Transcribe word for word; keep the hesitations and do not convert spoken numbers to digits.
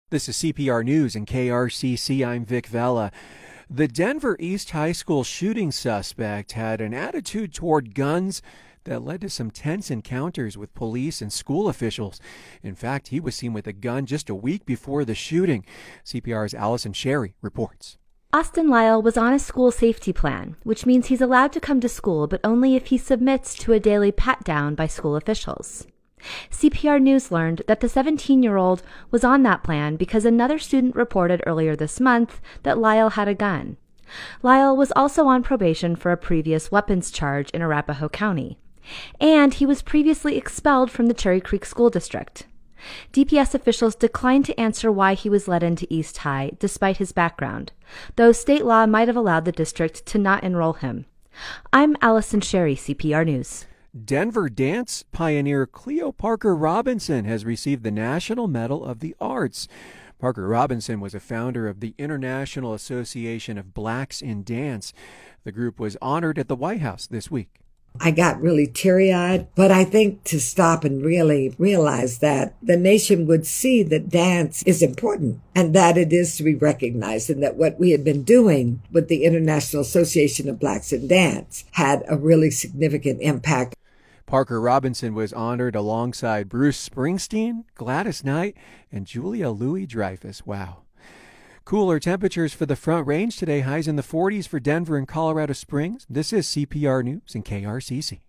This is C P R News and K R C C. I'm Vic Vela. The Denver East High School shooting suspect had an attitude toward guns that led to some tense encounters with police and school officials. In fact, he was seen with a gun just a week before the shooting. C P R's Allison Sherry reports. Austin Lyle was on a school safety plan, which means he's allowed to come to school, but only if he submits to a daily pat-down by school officials. C P R News learned that the seventeen-year-old was on that plan because another student reported earlier this month that Lyle had a gun. Lyle was also on probation for a previous weapons charge in Arapahoe County, and he was previously expelled from the Cherry Creek School District. D P S officials declined to answer why he was let into East High despite his background, though state law might have allowed the district to not enroll him. I'm Allison Sherry, C P R News. Denver dance pioneer Cleo Parker Robinson has received the National Medal of the Arts. Parker Robinson was a founder of the International Association of Blacks in Dance. The group was honored at the White House this week. I got really teary-eyed, but I think to stop and really realize that the nation would see that dance is important and that it is to be recognized, and that what we had been doing with the International Association of Blacks in Dance had a really significant impact. Parker Robinson was honored alongside Bruce Springsteen, Gladys Knight, and Julia Louis-Dreyfus. Wow. Cooler temperatures for the Front Range today, highs in the forties for Denver and Colorado Springs. This is C P R News and K R C C.